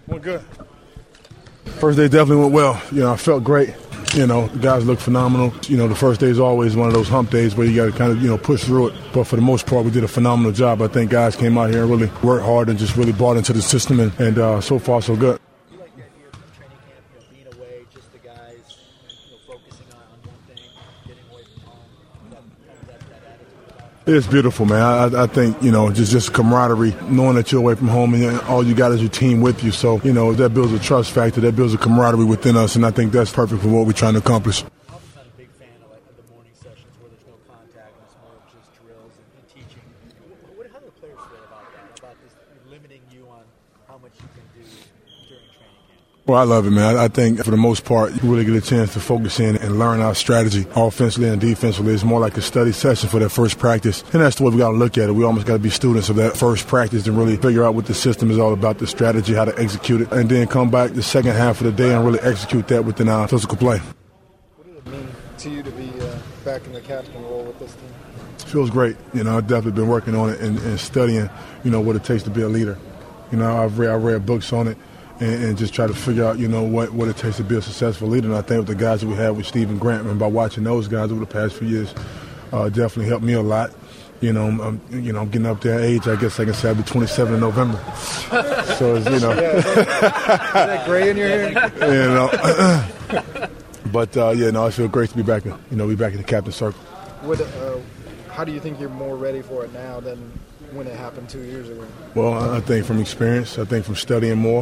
Went good. First day definitely went well. I felt great. The guys look phenomenal. The first day is always one of those hump days where you got to kind of, push through it. But for the most part, we did a phenomenal job. I think guys came out here and really worked hard and just really bought into the system. And so far, so good. You like the idea of training camp, being away, just the guys, focusing on one thing, getting away from home. That attitude about it. It's beautiful, man. I think, just camaraderie, knowing that you're away from home and all you got is your team with you. So, that builds a trust factor, that builds a camaraderie within us, and I think that's perfect for what we're trying to accomplish. I'm not a big fan of the morning sessions where there's no contact and it's more of just drills and teaching. How do the players feel about that, about this limiting you on how much you can do during training camp? Well, I love it, man. I think for the most part, you really get a chance to focus in and learn our strategy offensively and defensively. It's more like a study session for that first practice. And that's the way we got to look at it. We almost got to be students of that first practice and really figure out what the system is all about, the strategy, how to execute it, and then come back the second half of the day and really execute that within our physical play. What does it mean to you to be back in the captain role with this team? It feels great. I've definitely been working on it and studying, what it takes to be a leader. I've read books on it. And just try to figure out, what it takes to be a successful leader. And I think with the guys that we have with Stephen Grant, and by watching those guys over the past few years, definitely helped me a lot. I'm getting up there in age. I guess I can say I'll be 27 in November. So it's, Is that gray in your hair? But I feel great to be back. Be back in the captain circle. How do you think you're more ready for it now than when it happened 2 years ago? Well, I think from experience. I think from studying more.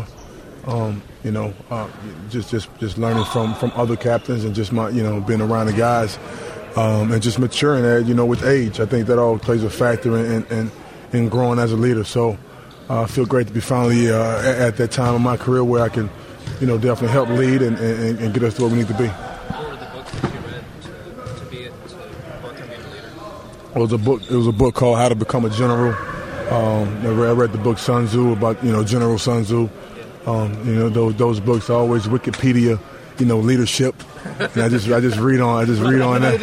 Just learning from other captains and just being around the guys and just maturing with age. I think that all plays a factor in growing as a leader. So I feel great to be finally at that time in my career where I can definitely help lead and get us to where we need to be. What were the books that you read to be both being a leader? It was a book called How to Become a General. I read the book Sun Tzu about General Sun Tzu. Those books are always Wikipedia, leadership. And I just read on that.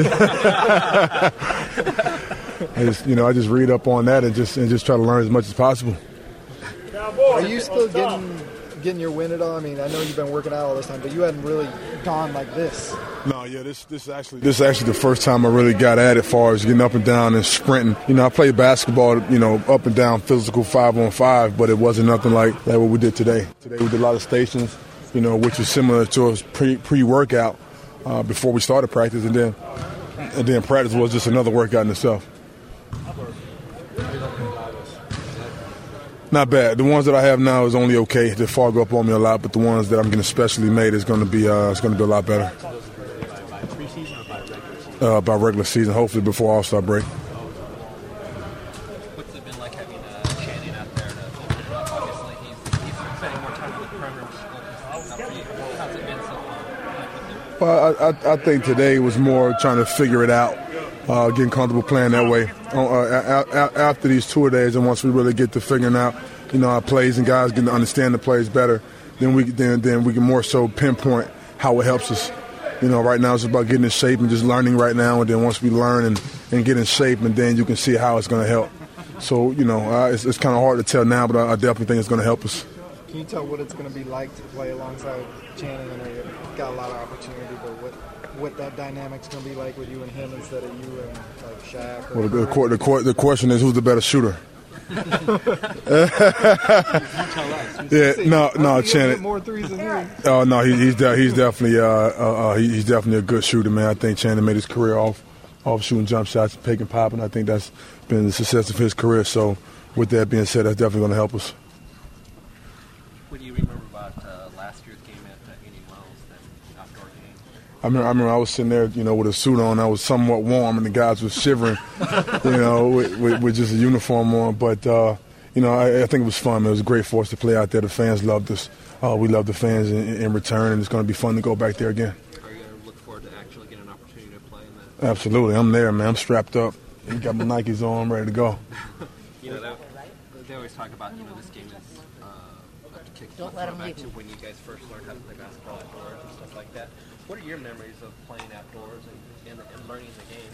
I just read up on that and just try to learn as much as possible. Are you still getting your wind at all? I mean, I know you've been working out all this time, but you hadn't really gone like this. No, yeah, this is actually the first time I really got at it as far as getting up and down and sprinting. I played basketball, up and down, physical 5-on-5, but it wasn't nothing like what we did today. Today we did a lot of stations, which is similar to a pre-workout before we started practice, and then practice was just another workout in itself. Not bad. The ones that I have now is only okay. They fog up on me a lot, but the ones that I'm getting specially made is going to be a lot better. By preseason or by regular season? By regular season, hopefully before All-Star break. What's it been like having Channing out there? Obviously, he's spending more time with the perimeter. How's it been so far? Well, I think today was more trying to figure it out, getting comfortable playing that way. After these tour days, and once we really get to figuring out, our plays and guys get to understand the plays better, then we can more so pinpoint how it helps us. Right now it's about getting in shape and just learning right now, and then once we learn and get in shape, and then you can see how it's going to help. So, it's kind of hard to tell now, but I definitely think it's going to help us. Can you tell what it's going to be like to play alongside Channing? I know you've got a lot of opportunity, but what that dynamic's going to be like with you and him instead of you and Shaq? Well, the question is, who's the better shooter? Channing. More threes than you. Oh no, he's definitely a good shooter, man. I think Channing made his career off shooting jump shots, pick and pop, and I think that's been the success of his career. So, with that being said, that's definitely going to help us. What do you remember about last year's game at Indian Wells, that outdoor game? I remember I was sitting there, with a suit on. I was somewhat warm, and the guys were shivering, with just a uniform on. But, I think it was fun. It was great for us to play out there. The fans loved us. We love the fans in return, and it's going to be fun to go back there again. Are you going to look forward to actually getting an opportunity to play in that? Absolutely. I'm there, man. I'm strapped up. Got my Nikes on. I'm ready to go. They always talk about, this game is to kick back to when you guys first learned how to play basketball outdoors and stuff like that. What are your memories of playing outdoors and learning the game?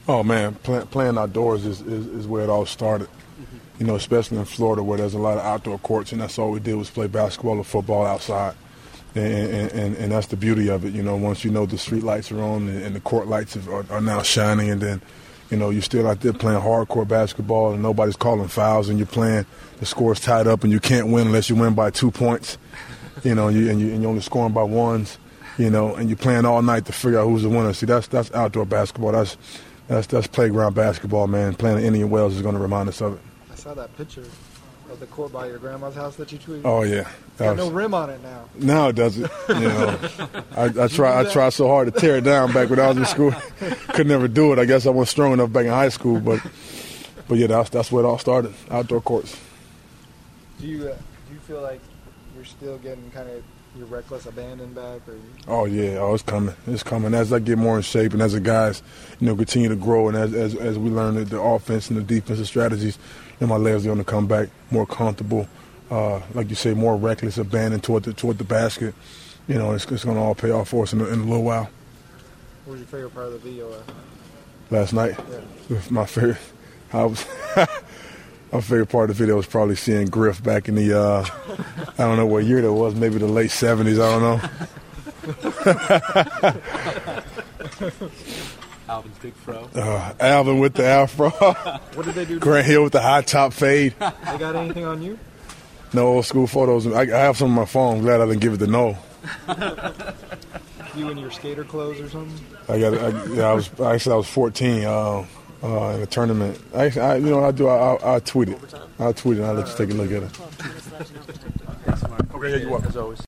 Oh, man, playing outdoors is where it all started. You know, especially in Florida where there's a lot of outdoor courts, and that's all we did was play basketball or football outside. And that's the beauty of it. You know, once you know the street lights are on and the court lights are now shining, and then, you know, you're still out there playing hardcore basketball and nobody's calling fouls, and you're playing, the score's tied up and you can't win unless you win by 2 points, you know, and you're only scoring by ones, you know, and you're playing all night to figure out who's the winner. See, that's outdoor basketball. That's playground basketball, man. Playing at Indian Wells is going to remind us of it. I saw that picture of the court by your grandma's house that you tweeted. Oh, yeah. Got no rim on it now. Now it doesn't. You know, I try so hard to tear it down back when I was in school. Could never do it. I guess I wasn't strong enough back in high school, but yeah, that's where it all started. Outdoor courts. Do you feel like you're still getting kind of your reckless abandon back? Or? Oh yeah, it's coming. It's coming as I get more in shape and as the guys, you know, continue to grow, and as we learn the offense and the defensive strategies, and my legs are going to come back more comfortable. Like you say, more reckless abandon toward the basket. You know, it's going to all pay off for us in a little while. What was your favorite part of the video? Last night, yeah. My favorite part of the video was probably seeing Griff back in the I don't know what year that was, maybe the late 70s. I don't know. Alvin's big fro. Alvin with the afro. What did they do? Grant Hill with the high top fade. They got anything on you? No old school photos. I have some on my phone. I'm glad I didn't give it to Noel. You in your skater clothes or something? I was 14 in a tournament. I'll tweet it. I'll tweet it. I'll let you take a look at it. Okay, you're welcome. As always.